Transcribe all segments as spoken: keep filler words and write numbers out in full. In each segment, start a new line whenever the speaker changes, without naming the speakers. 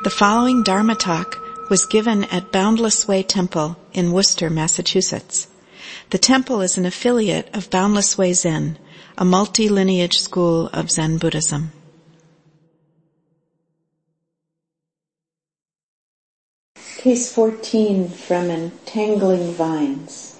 The following Dharma talk was given at Boundless Way Temple in Worcester, Massachusetts. The temple is an affiliate of Boundless Way Zen, a multi-lineage school of Zen Buddhism. Case fourteen from Entangling Vines.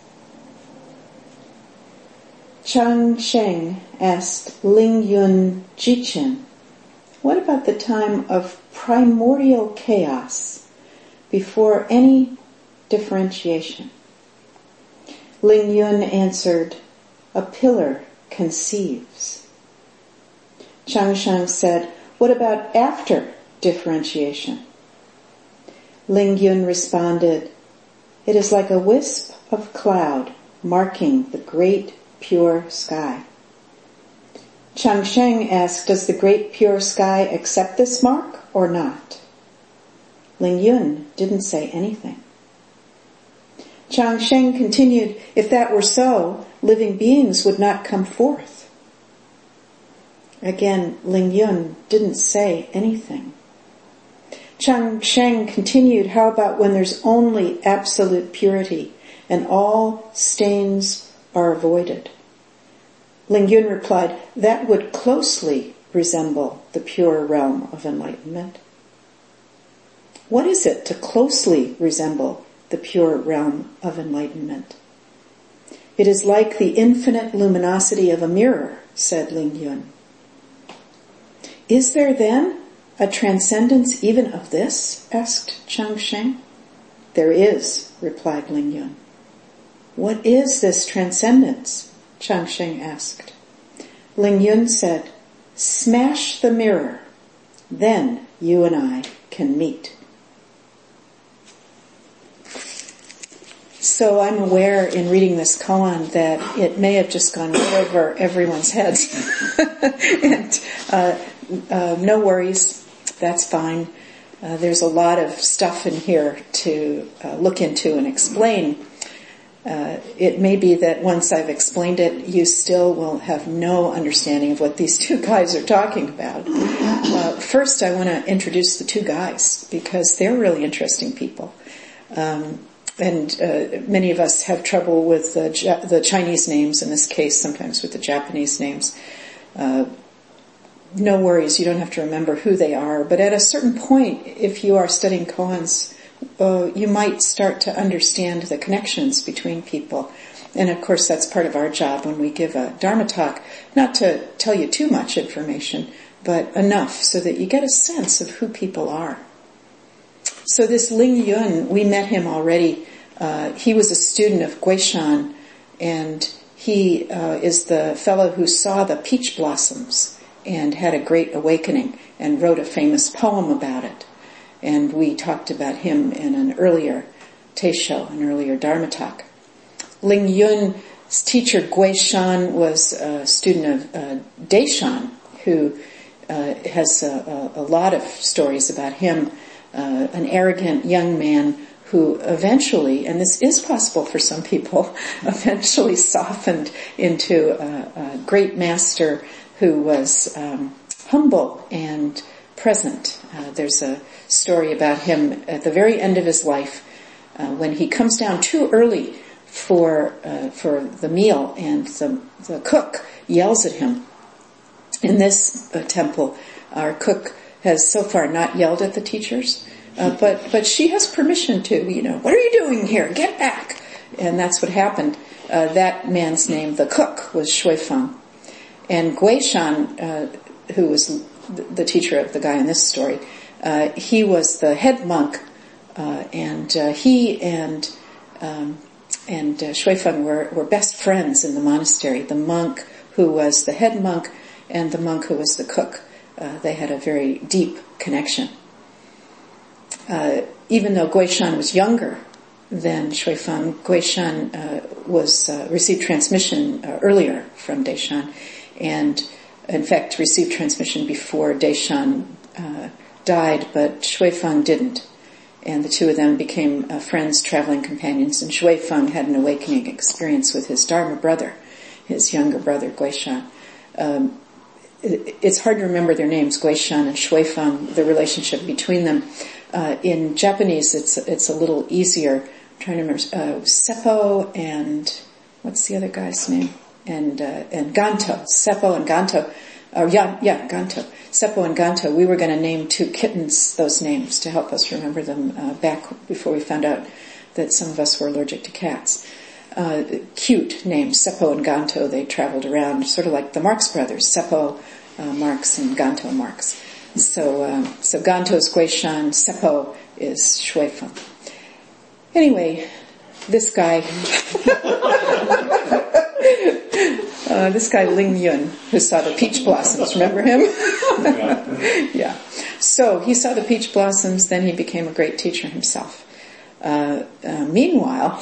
Chang Sheng asked Ling Yun Jichin, what about the time of primordial chaos before any differentiation? Ling Yun answered, a pillar conceives. Chang Sheng said, what about after differentiation? Ling Yun responded, it is like a wisp of cloud marking the great pure sky. Chang Sheng asked, does the great pure sky accept this mark or not? Ling Yun didn't say anything. Chang Sheng continued, if that were so, living beings would not come forth. Again, Ling Yun didn't say anything. Chang Sheng continued, how about when there's only absolute purity and all stains are avoided? Ling Yun replied, that would closely resemble the pure realm of enlightenment. What is it to closely resemble the pure realm of enlightenment? It is like the infinite luminosity of a mirror, said Ling Yun. Is there then a transcendence even of this? Asked Chang Sheng. There is, replied Ling Yun. What is this transcendence? Chang Sheng asked. Ling Yun said, smash the mirror, then you and I can meet. So I'm aware in reading this koan that it may have just gone right over everyone's heads. and uh, uh, no worries, that's fine. Uh, there's a lot of stuff in here to uh, look into and explain. Uh, it may be that once I've explained it, you still will have no understanding of what these two guys are talking about. Uh, first, I want to introduce the two guys because they're really interesting people. Um, and uh, many of us have trouble with the, ja- the Chinese names in this case, sometimes with the Japanese names. Uh, no worries, you don't have to remember who they are. But at a certain point, if you are studying koans, Uh, you might start to understand the connections between people. And of course that's part of our job when we give a Dharma talk, not to tell you too much information, but enough so that you get a sense of who people are. So this Ling Yun, we met him already. Uh, he was a student of Guishan, and he uh, is the fellow who saw the peach blossoms and had a great awakening and wrote a famous poem about it. And we talked about him in an earlier Teisho, an earlier Dharma talk. Ling Yun's teacher, Guishan, was a student of uh, Deshan, who uh, has a, a, a lot of stories about him, uh, an arrogant young man who eventually, and this is possible for some people, eventually softened into a, a great master who was um, humble and present. Uh, there's a story about him at the very end of his life uh, when he comes down too early for uh, for the meal, and the, the cook yells at him. In this uh, temple, our cook has so far not yelled at the teachers, uh, but but she has permission to. You know, what are you doing here? Get back! And that's what happened. Uh, that man's name, the cook, was Shui Feng, and Guishan, uh, who was the teacher of the guy in this story, uh, he was the head monk, uh, and uh, he and um, and uh, Shui Feng were, were best friends in the monastery. The monk who was the head monk and the monk who was the cook, uh, they had a very deep connection. Uh, even though Guishan was younger than Shui Feng, Guishan uh, was uh, received transmission uh, earlier from Deshan, and in fact, received transmission before Deshan uh, died, but Shui Feng didn't. And the two of them became uh, friends, traveling companions, and Shui Feng had an awakening experience with his Dharma brother, his younger brother, Guishan. Um, it, it's hard to remember their names, Guishan and Shuifeng, the relationship between them. Uh, in Japanese, it's it's a little easier. I'm trying to remember uh, Seppo and what's the other guy's name? And uh, and Ganto, Seppo and Ganto. Oh yeah, yeah, Ganto. Seppo and Ganto. We were going to name two kittens those names to help us remember them uh, back before we found out that some of us were allergic to cats. Uh, cute names, Seppo and Ganto. They traveled around, sort of like the Marx brothers, Seppo uh, Marx and Ganto Marx. So, um, so Ganto's Guishan, Seppo is Shuifeng. Anyway, this guy, uh, this guy Ling Yun, who saw the peach blossoms, remember him? Yeah. So he saw the peach blossoms, then he became a great teacher himself. Uh, uh, meanwhile,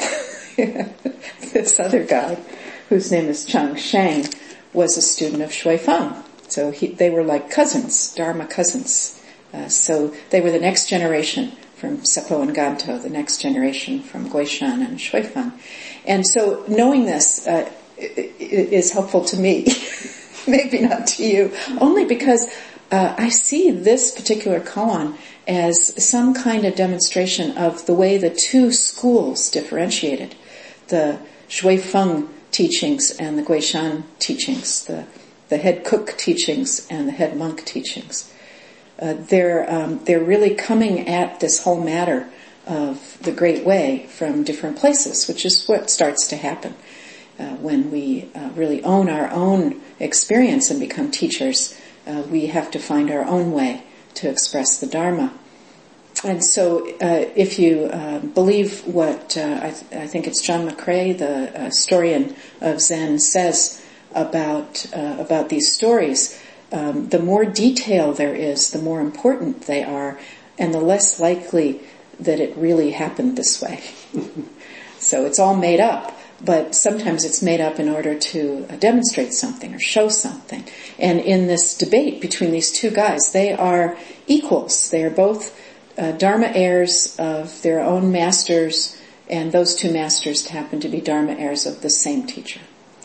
this other guy, whose name is Chang Sheng, was a student of Shuifeng. So he, they were like cousins, Dharma cousins. Uh, so they were the next generation from Seppo and Ganto, the next generation from Guishan and Shuifeng. And so knowing this uh, is helpful to me, maybe not to you, only because uh, I see this particular koan as some kind of demonstration of the way the two schools differentiated, the Shuifeng teachings and the Guishan teachings, the the head cook teachings and the head monk teachings. Uh, they're um, they're really coming at this whole matter of the Great Way from different places, which is what starts to happen uh, when we uh, really own our own experience and become teachers. Uh, we have to find our own way to express the Dharma. And so, uh, if you uh, believe what uh, I, th- I think it's John McCrae, the uh, historian of Zen, says about uh, about these stories, um, the more detail there is, the more important they are, and the less likely that it really happened this way. So it's all made up, but sometimes it's made up in order to uh, demonstrate something or show something. And in this debate between these two guys, they are equals. They are both uh, Dharma heirs of their own masters, and those two masters happen to be Dharma heirs of the same teacher.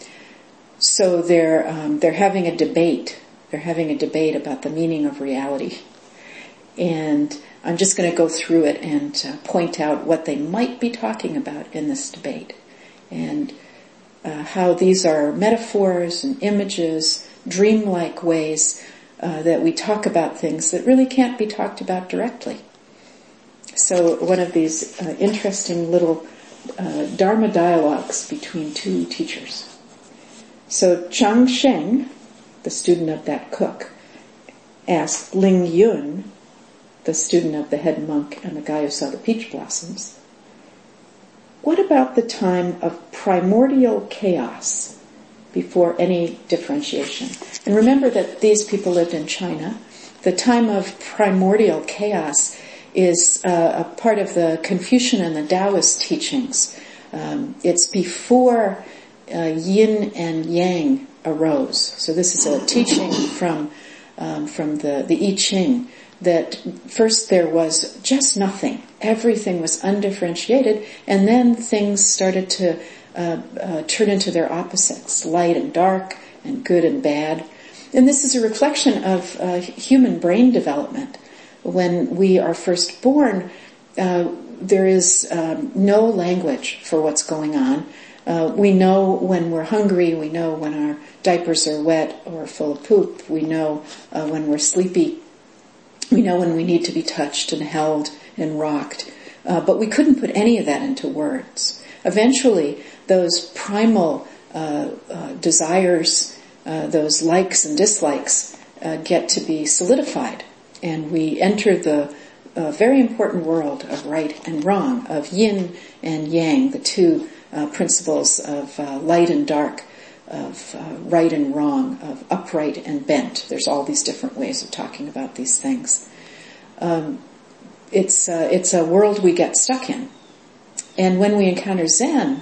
So they're um, they're having a debate. They're having a debate about the meaning of reality. And I'm just going to go through it and uh, point out what they might be talking about in this debate. And uh, how these are metaphors and images, dreamlike ways uh, that we talk about things that really can't be talked about directly. So one of these uh, interesting little uh, Dharma dialogues between two teachers. So Chang Sheng, the student of that cook, asked Ling Yun, the student of the head monk and the guy who saw the peach blossoms, what about the time of primordial chaos before any differentiation? And remember that these people lived in China. The time of primordial chaos is uh, a part of the Confucian and the Taoist teachings. Um, it's before uh, yin and yang arose. So this is a teaching from um, from the, the I Ching, that first there was just nothing. Everything was undifferentiated, and then things started to uh, uh, turn into their opposites, light and dark, and good and bad. And this is a reflection of uh, human brain development. When we are first born, uh, there is um, no language for what's going on. Uh, we know when we're hungry, we know when our diapers are wet or full of poop, we know uh, when we're sleepy, we know when we need to be touched and held and rocked. Uh, but we couldn't put any of that into words. Eventually, those primal uh, uh, desires, uh, those likes and dislikes, uh, get to be solidified. And we enter the uh, very important world of right and wrong, of yin and yang, the two uh, principles of uh, light and dark, of uh, right and wrong, of upright and bent. There's all these different ways of talking about these things. Um, it's uh, it's a world we get stuck in. And when we encounter Zen,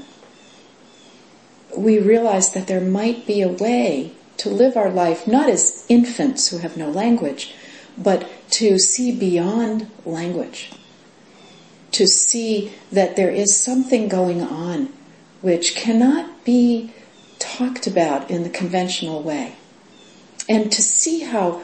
we realize that there might be a way to live our life not as infants who have no language, but to see beyond language, to see that there is something going on which cannot be talked about in the conventional way. and to see how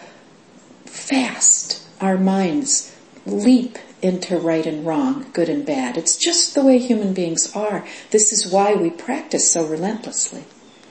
fast our minds leap into right and wrong, good and bad. It's just the way human beings are. This is why we practice so relentlessly.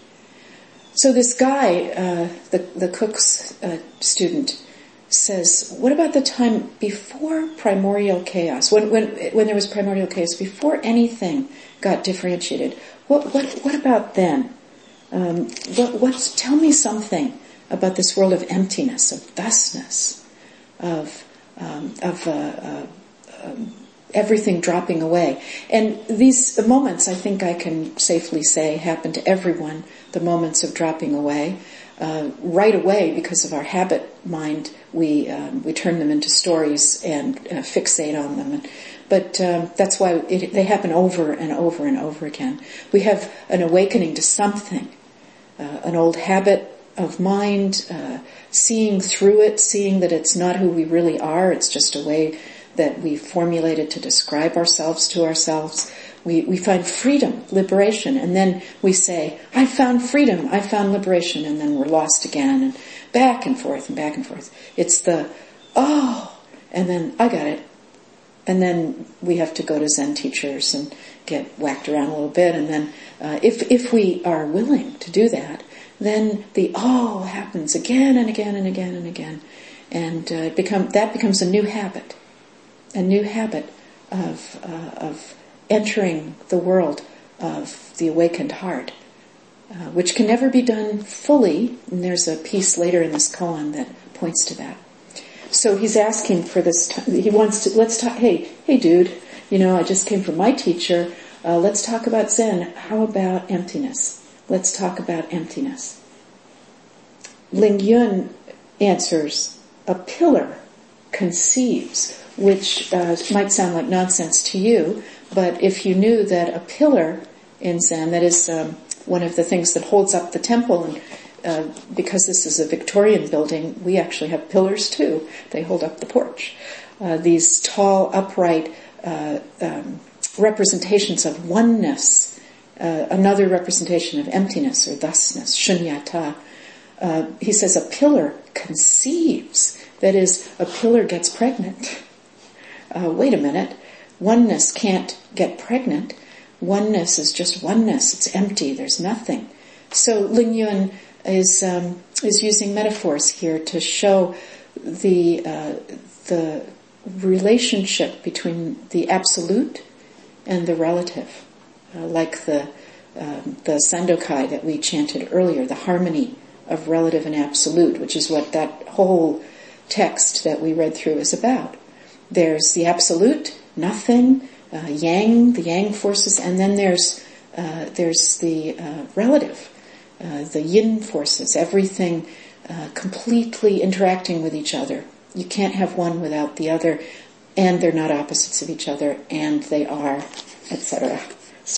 So this guy, uh, the, the Cook's uh, student, says, what about the time before primordial chaos, when, when, when there was primordial chaos, before anything got differentiated? What, what, what about then? Um, what, what's, tell me something about this world of emptiness, of thusness, of, um, of, uh, uh, um, everything dropping away. And these moments, I think I can safely say, happen to everyone, the moments of dropping away. Uh, right away, because of our habit mind, we um, we turn them into stories and uh, fixate on them. And, but um, that's why it, they happen over and over and over again. We have an awakening to something, uh, an old habit of mind, uh, seeing through it, seeing that it's not who we really are, it's just a way that we formulated to describe ourselves to ourselves. We, we find freedom, liberation, and then we say, I found freedom, I found liberation, and then we're lost again, and back and forth and back and forth. It's the, oh, and then I got it. And then we have to go to Zen teachers and get whacked around a little bit, and then uh, if if we are willing to do that, then the oh happens again and again and again and again, and uh, become that becomes a new habit, a new habit of uh, of entering the world of the awakened heart, uh, which can never be done fully. And there's a piece later in this koan that points to that. So he's asking for this. T- he wants to. Let's talk. Hey, hey, dude. You know, I just came from my teacher. Uh, let's talk about Zen. How about emptiness? Let's talk about emptiness. Ling Yun answers, a pillar conceives, which uh, might sound like nonsense to you, but if you knew that a pillar in Zen, that is um, one of the things that holds up the temple, and uh, because this is a Victorian building, we actually have pillars too. They hold up the porch. Uh, these tall, upright uh, um, representations of oneness, uh, another representation of emptiness or thusness, shunyata. Uh, he says a pillar conceives, that is, a pillar gets pregnant. Uh, wait a minute, oneness can't get pregnant. Oneness is just oneness, it's empty, there's nothing. So Ling Yun is um, is using metaphors here to show the uh, the relationship between the absolute and the relative, uh, like the um, the Sandokai that we chanted earlier, the harmony of relative and absolute, which is what that whole text that we read through is about. There's the absolute, nothing, uh, yang, the yang forces, and then there's uh, there's the uh, relative, uh, the yin forces, everything uh, completely interacting with each other. You can't have one without the other, and they're not opposites of each other, and they are, et cetera.